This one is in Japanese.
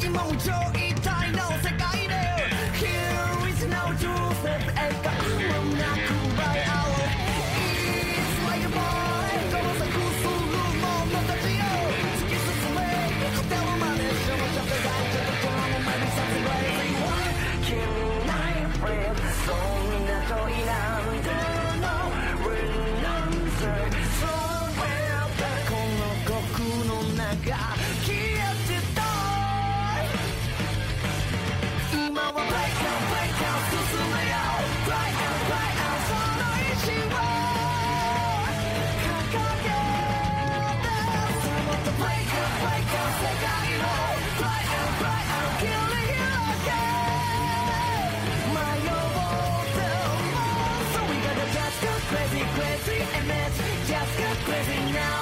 今も超一体の世界で Here is no two step 笑顔もなく奪い合おう It's like a boy この作する者たちよ突き進め果てるまでその世界ちょっとこのままにさせばいい Kill my friend そんな問いなんて No real answer それだこの僕の中消えてた今は Break down Break down 進めよう Break down Break down その意志を掲げてもっと Break down Break down 世界を Break down Break down 切り開け迷っても So we gotta just go crazy crazy and let's just go crazy now